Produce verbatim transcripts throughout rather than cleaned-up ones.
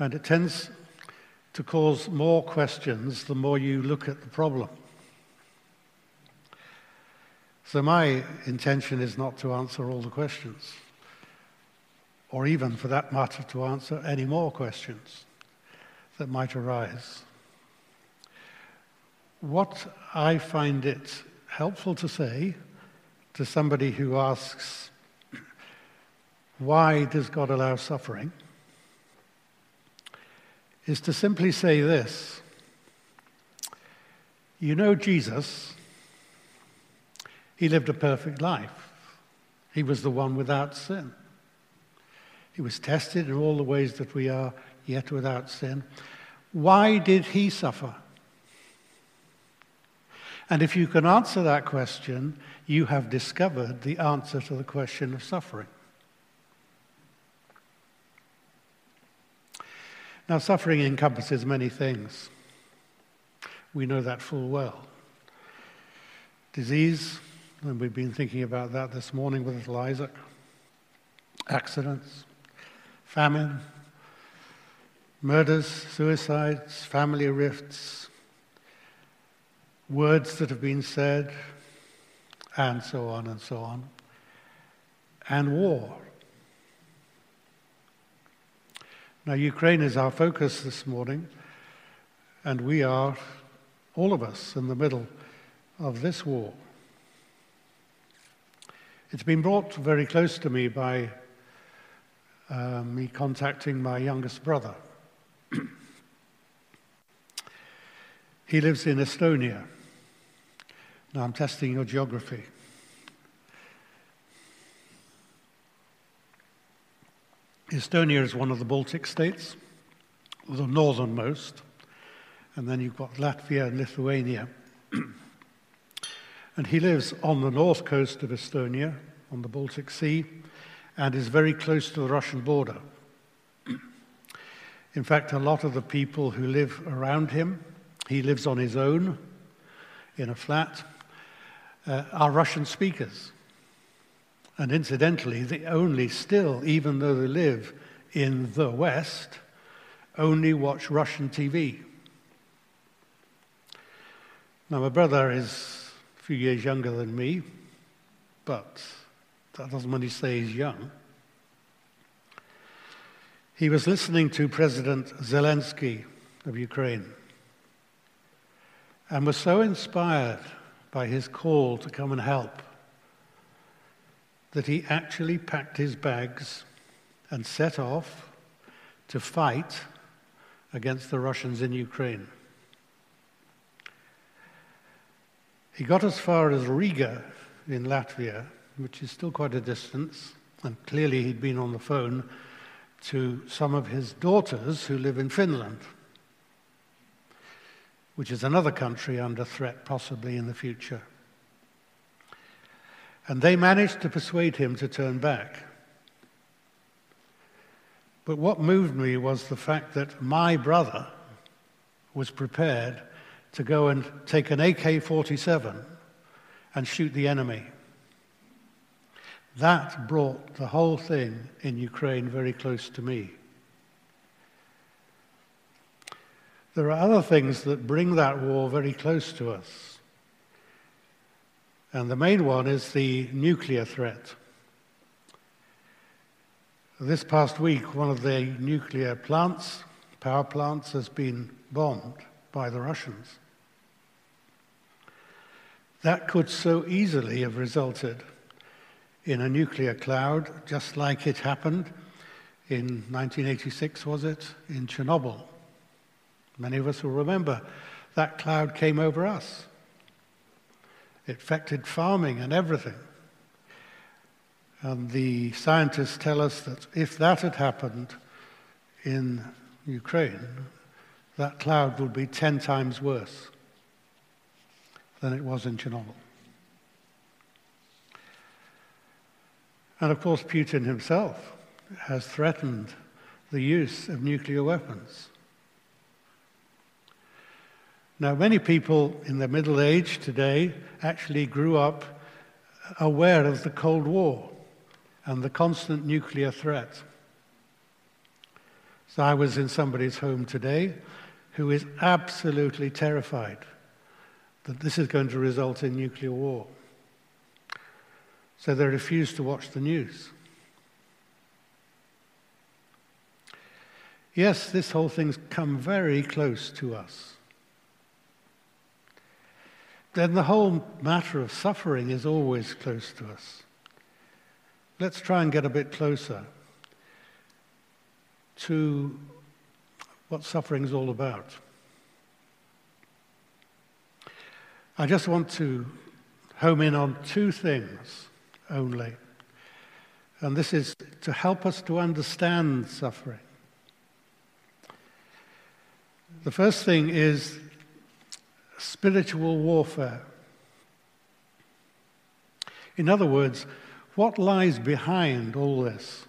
And it tends to cause more questions the more you look at the problem. So my intention is not to answer all the questions, or even, for that matter, to answer any more questions that might arise. What I find it helpful to say to somebody who asks, why does God allow suffering, is to simply say this: you know Jesus, he lived a perfect life. He was the one without sin. He was tested in all the ways that we are, yet without sin. Why did he suffer? And if you can answer that question, you have discovered the answer to the question of suffering. Now, suffering encompasses many things. We know that full well. Disease, and we've been thinking about that this morning with little Isaac. Accidents, famine, murders, suicides, family rifts, words that have been said, and so on and so on, and war. Now, Ukraine is our focus this morning, and we are, all of us, in the middle of this war. It's been brought very close to me by uh, me contacting my youngest brother. He lives in Estonia. Now, I'm testing your geography. Estonia is one of the Baltic states, the northernmost, and then you've got Latvia and Lithuania. And he lives on the north coast of Estonia, on the Baltic Sea, and is very close to the Russian border. In fact, a lot of the people who live around him, he lives on his own in a flat, uh, are Russian speakers. And incidentally, they only still, even though they live in the West, only watch Russian T V. Now, my brother is a few years younger than me, but that doesn't mean he say he's young. He was listening to President Zelensky of Ukraine and was so inspired by his call to come and help that he actually packed his bags and set off to fight against the Russians in Ukraine. He got as far as Riga in Latvia, which is still quite a distance, and clearly he'd been on the phone to some of his daughters who live in Finland, which is another country under threat possibly in the future. And they managed to persuade him to turn back. But what moved me was the fact that my brother was prepared to go and take an A K forty-seven and shoot the enemy. That brought the whole thing in Ukraine very close to me. There are other things that bring that war very close to us. And the main one is the nuclear threat. This past week, one of the nuclear plants, power plants, has been bombed by the Russians. That could so easily have resulted in a nuclear cloud, just like it happened in nineteen eighty-six, was it, in Chernobyl. Many of us will remember that cloud came over us. It affected farming and everything. And the scientists tell us that if that had happened in Ukraine, that cloud would be ten times worse than it was in Chernobyl. And of course, Putin himself has threatened the use of nuclear weapons. Now, many people in the middle age today actually grew up aware of the Cold War and the constant nuclear threat. So I was in somebody's home today who is absolutely terrified that this is going to result in nuclear war. So they refuse to watch the news. Yes, this whole thing's come very close to us. Then the whole matter of suffering is always close to us. Let's try and get a bit closer to what suffering is all about. I just want to home in on two things only. And this is to help us to understand suffering. The first thing is spiritual warfare. In other words, what lies behind all this?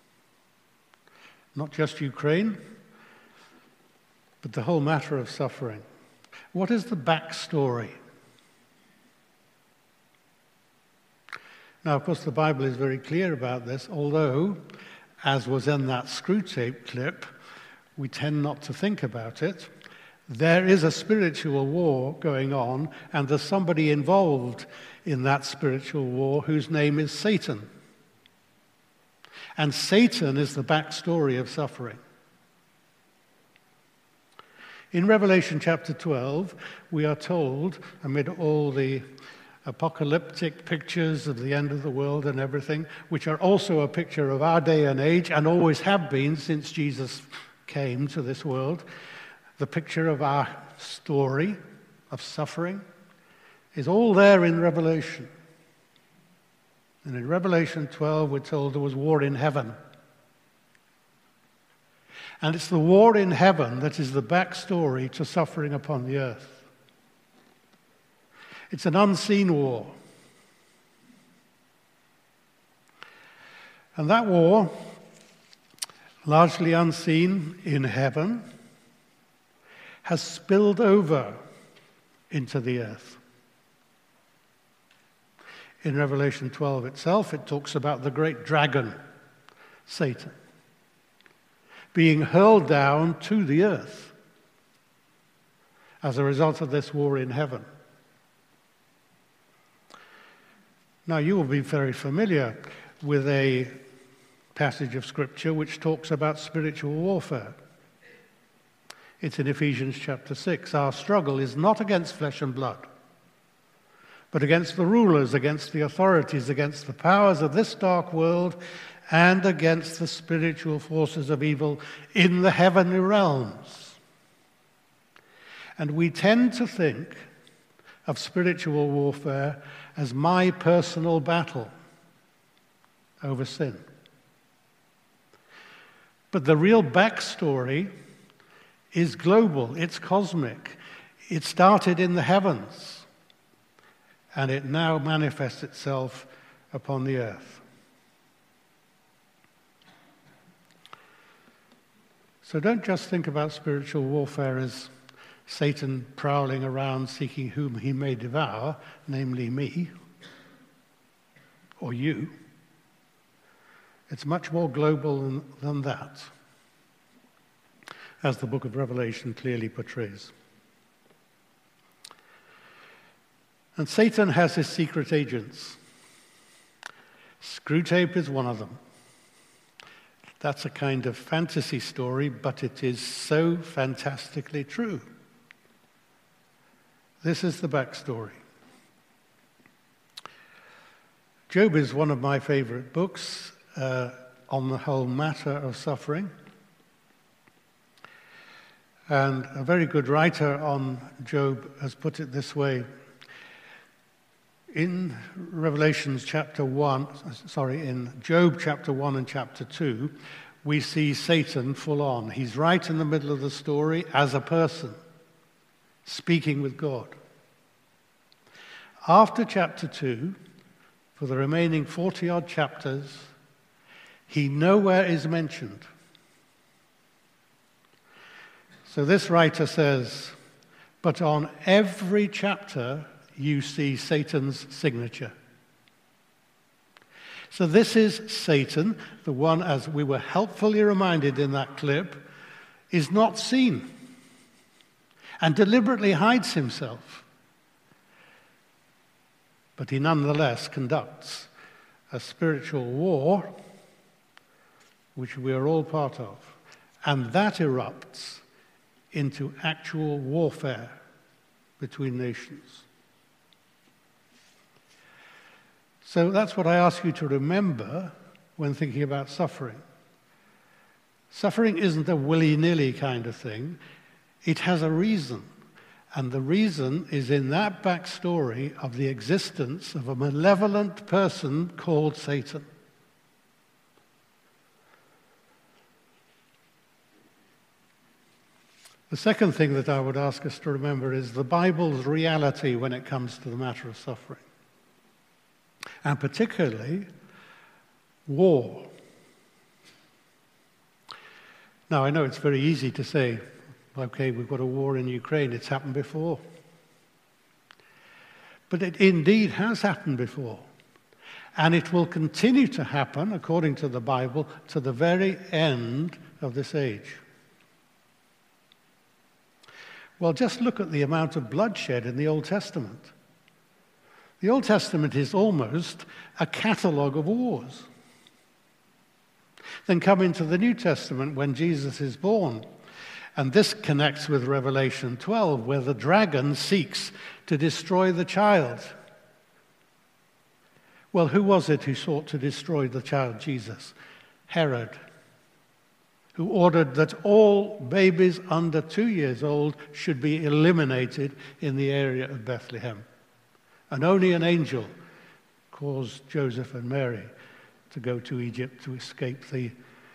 Not just Ukraine, but the whole matter of suffering. What is the backstory? Now, of course, the Bible is very clear about this, although, as was in that Screwtape clip, we tend not to think about it. There is a spiritual war going on, and there's somebody involved in that spiritual war whose name is Satan. And Satan is the backstory of suffering. In Revelation chapter twelve, we are told, amid all the apocalyptic pictures of the end of the world and everything, which are also a picture of our day and age, and always have been since Jesus came to this world, the picture of our story of suffering is all there in Revelation. And in Revelation twelve, we're told there was war in heaven. And it's the war in heaven that is the backstory to suffering upon the earth. It's an unseen war. And that war, largely unseen in heaven, has spilled over into the earth. In Revelation twelve itself, it talks about the great dragon, Satan, being hurled down to the earth as a result of this war in heaven. Now, you will be very familiar with a passage of Scripture which talks about spiritual warfare. It's in Ephesians chapter six. Our struggle is not against flesh and blood, but against the rulers, against the authorities, against the powers of this dark world, and against the spiritual forces of evil in the heavenly realms. And we tend to think of spiritual warfare as my personal battle over sin. But the real backstory is global, it's cosmic. It started in the heavens, and it now manifests itself upon the earth. So don't just think about spiritual warfare as Satan prowling around seeking whom he may devour, namely me or you. It's much more global than, than that, as the book of Revelation clearly portrays. And Satan has his secret agents. Screwtape is one of them. That's a kind of fantasy story, but it is so fantastically true. This is the backstory. Job is one of my favorite books uh, on the whole matter of suffering. And a very good writer on Job has put it this way. In Revelations chapter one, sorry, in Job chapter one and chapter two, we see Satan full on. He's right in the middle of the story as a person, speaking with God. After chapter two, for the remaining forty-odd chapters, he nowhere is mentioned. So this writer says, but on every chapter you see Satan's signature. So this is Satan, the one, as we were helpfully reminded in that clip, is not seen and deliberately hides himself. But he nonetheless conducts a spiritual war, which we are all part of, and that erupts into actual warfare between nations. So that's what I ask you to remember when thinking about suffering. Suffering isn't a willy-nilly kind of thing. It has a reason. And the reason is in that backstory of the existence of a malevolent person called Satan. The second thing that I would ask us to remember is the Bible's reality when it comes to the matter of suffering. And particularly, war. Now, I know it's very easy to say, okay, we've got a war in Ukraine, it's happened before. But it indeed has happened before. And it will continue to happen, according to the Bible, to the very end of this age. Well, just look at the amount of bloodshed in the Old Testament. The Old Testament is almost a catalogue of wars. Then come into the New Testament when Jesus is born. And this connects with Revelation twelve, where the dragon seeks to destroy the child. Well, who was it who sought to destroy the child Jesus? Herod, who ordered that all babies under two years old should be eliminated in the area of Bethlehem. And only an angel caused Joseph and Mary to go to Egypt to escape the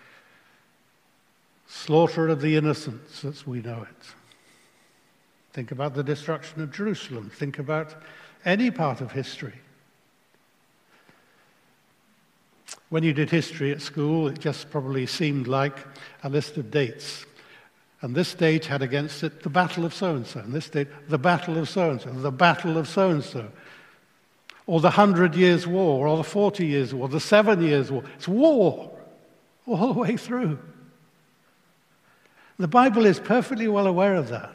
slaughter of the innocents as we know it. Think about the destruction of Jerusalem. Think about any part of history. When you did history at school, it just probably seemed like a list of dates. And this date had against it the Battle of so-and-so, and this date, the Battle of so-and-so, the Battle of so-and-so, or the Hundred Years' War, or the Forty Years' War, the Seven Years' War. It's war all the way through. The Bible is perfectly well aware of that.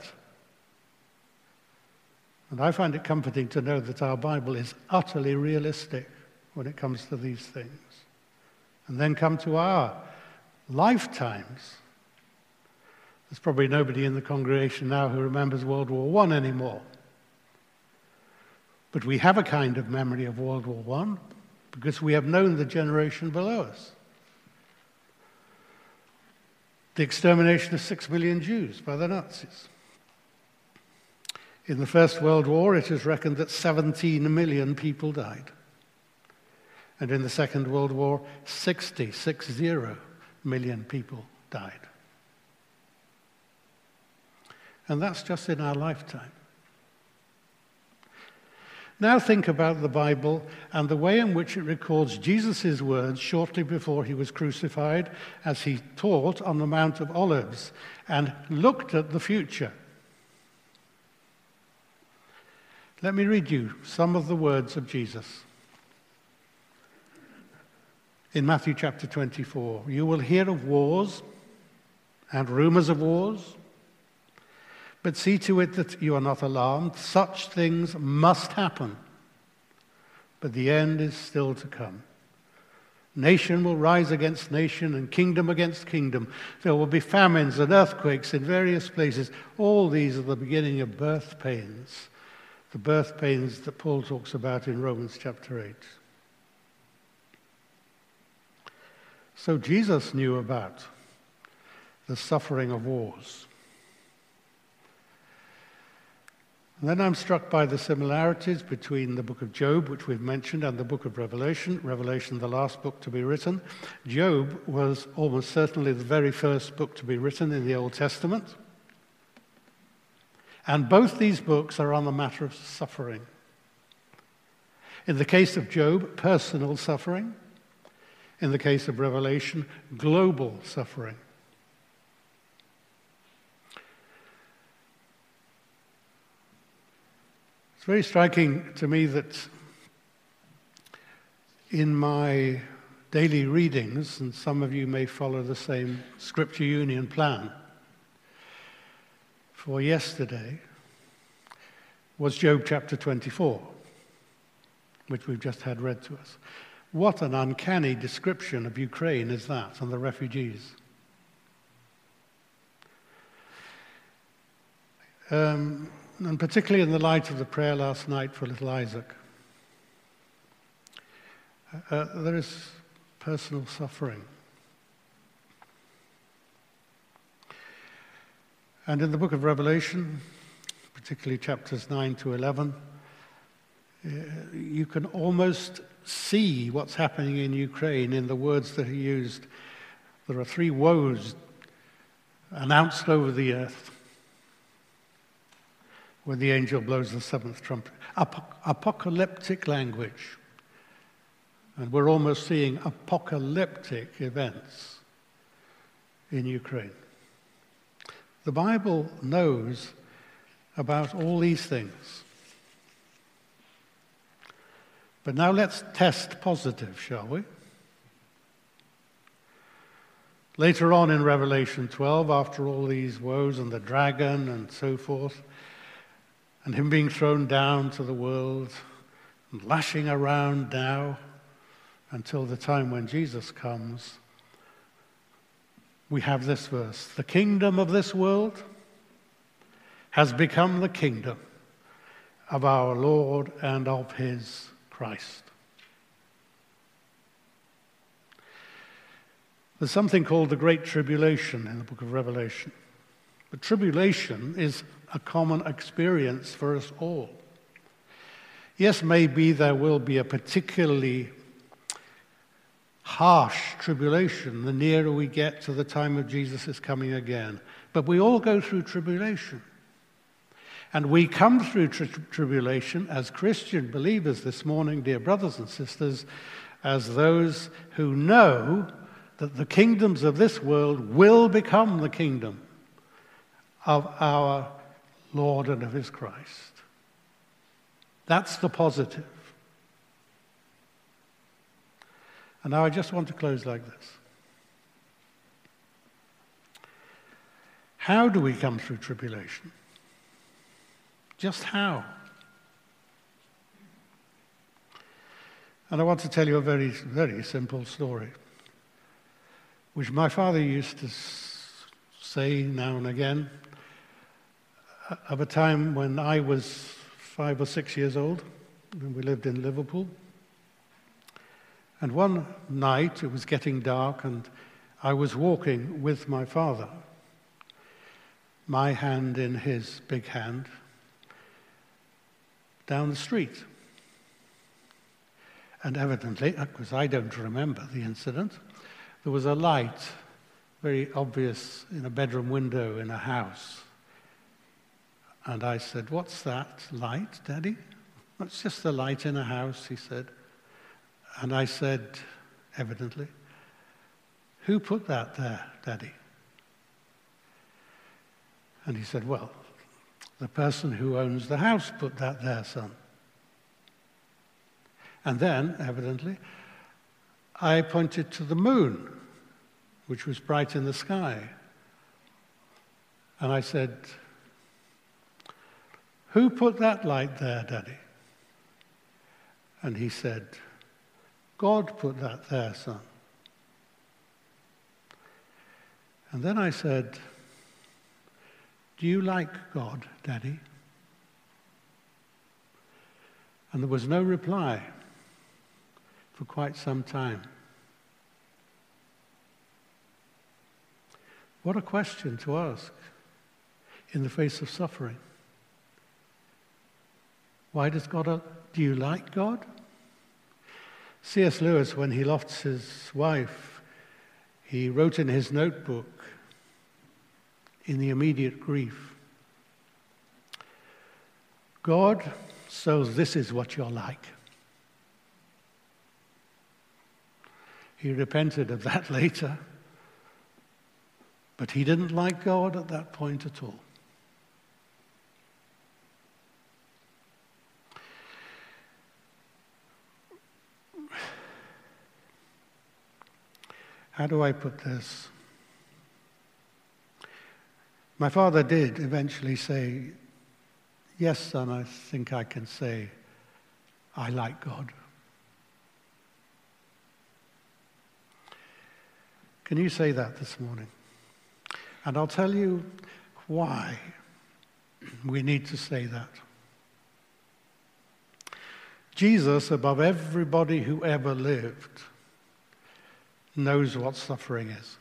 And I find it comforting to know that our Bible is utterly realistic when it comes to these things. And then come to our lifetimes. There's probably nobody in the congregation now who remembers World War One anymore. But we have a kind of memory of World War One because we have known the generation below us. The extermination of six million Jews by the Nazis. In the First World War, it is reckoned that seventeen million people died. And in the Second World War, sixty, six zero million people died. And that's just in our lifetime. Now think about the Bible and the way in which it records Jesus' words shortly before he was crucified as he taught on the Mount of Olives and looked at the future. Let me read you some of the words of Jesus. In Matthew chapter twenty-four, you will hear of wars and rumors of wars, but see to it that you are not alarmed. Such things must happen, but the end is still to come. Nation will rise against nation and kingdom against kingdom. There will be famines and earthquakes in various places. All these are the beginning of birth pains, the birth pains that Paul talks about in Romans chapter eight. So Jesus knew about the suffering of wars. And then I'm struck by the similarities between the book of Job, which we've mentioned, and the book of Revelation. Revelation, the last book to be written. Job was almost certainly the very first book to be written in the Old Testament. And both these books are on the matter of suffering. In the case of Job, personal suffering. In the case of Revelation, global suffering. It's very striking to me that in my daily readings, and some of you may follow the same Scripture Union plan, for yesterday was Job chapter twenty-four, which we've just had read to us. What an uncanny description of Ukraine is that, and the refugees. Um, and particularly in the light of the prayer last night for little Isaac. Uh, there is personal suffering. And in the book of Revelation, particularly chapters nine to eleven, uh, you can almost see what's happening in Ukraine in the words that are used. There are three woes announced over the earth when the angel blows the seventh trumpet. Ap- apocalyptic language. And we're almost seeing apocalyptic events in Ukraine. The Bible knows about all these things. But now let's test positive, shall we? Later on in Revelation twelve, after all these woes and the dragon and so forth, and him being thrown down to the world and lashing around now until the time when Jesus comes, we have this verse: the kingdom of this world has become the kingdom of our Lord and of his Christ. There's something called the Great Tribulation in the book of Revelation. But tribulation is a common experience for us all. Yes, maybe there will be a particularly harsh tribulation the nearer we get to the time of Jesus' coming again. But we all go through tribulation. And we come through tri- tribulation as Christian believers this morning, dear brothers and sisters, as those who know that the kingdoms of this world will become the kingdom of our Lord and of his Christ. That's the positive. And now I just want to close like this. How do we come through tribulation? Just how? And I want to tell you a very, very simple story, which my father used to say now and again, of a time when I was five or six years old, and we lived in Liverpool. And one night, it was getting dark, and I was walking with my father, my hand in his big hand, down the street. And evidently, because I don't remember the incident, there was a light, very obvious, in a bedroom window in a house. And I said, "What's that light, Daddy?" "It's just a light in a house," he said. And I said, evidently, "Who put that there, Daddy?" And he said, "Well, the person who owns the house put that there, son." And then, evidently, I pointed to the moon, which was bright in the sky. And I said, "Who put that light there, Daddy?" And he said, "God put that there, son." And then I said, "Do you like God, Daddy?" And there was no reply for quite some time. What a question to ask in the face of suffering. Why does God, do you like God? C S Lewis, when he lost his wife, he wrote in his notebook, in the immediate grief, "God, so this is what you're like." He repented of that later, but he didn't like God at that point at all. How do I put this? My father did eventually say, yes, son, I think I can say, I like God. Can you say that this morning? And I'll tell you why we need to say that. Jesus, above everybody who ever lived, knows what suffering is.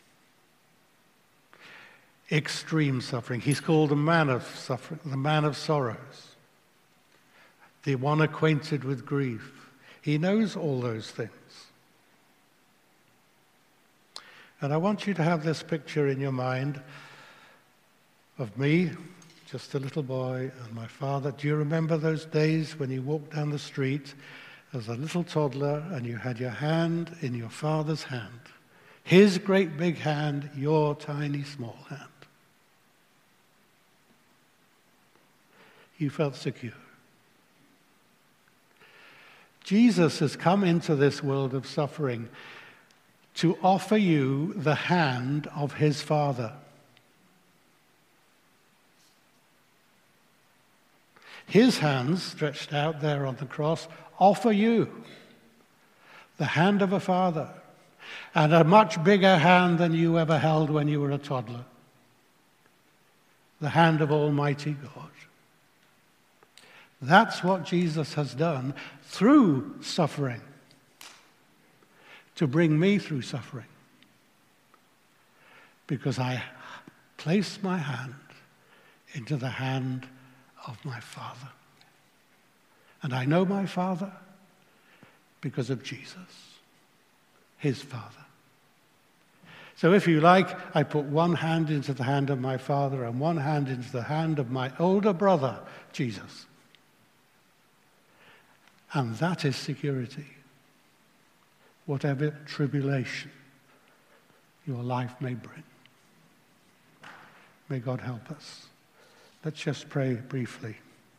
Extreme suffering. He's called a man of suffering, the man of sorrows, the one acquainted with grief. He knows all those things. And I want you to have this picture in your mind of me, just a little boy, and my father. Do you remember those days when you walked down the street as a little toddler and you had your hand in your father's hand? His great big hand, your tiny small hand. You felt secure. Jesus has come into this world of suffering to offer you the hand of his Father. His hands, stretched out there on the cross, offer you the hand of a father, and a much bigger hand than you ever held when you were a toddler. The hand of Almighty God. That's what Jesus has done through suffering, to bring me through suffering. Because I place my hand into the hand of my Father. And I know my Father because of Jesus, his Father. So if you like, I put one hand into the hand of my Father and one hand into the hand of my older brother, Jesus. And that is security. Whatever tribulation your life may bring. May God help us. Let's just pray briefly.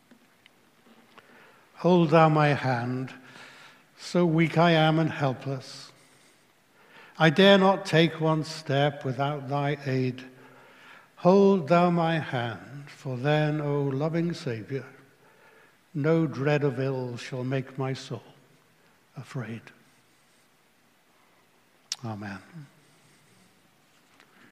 Hold thou my hand, so weak I am and helpless. I dare not take one step without thy aid. Hold thou my hand, for then, O loving Saviour, no dread of ill shall make my soul afraid. Amen.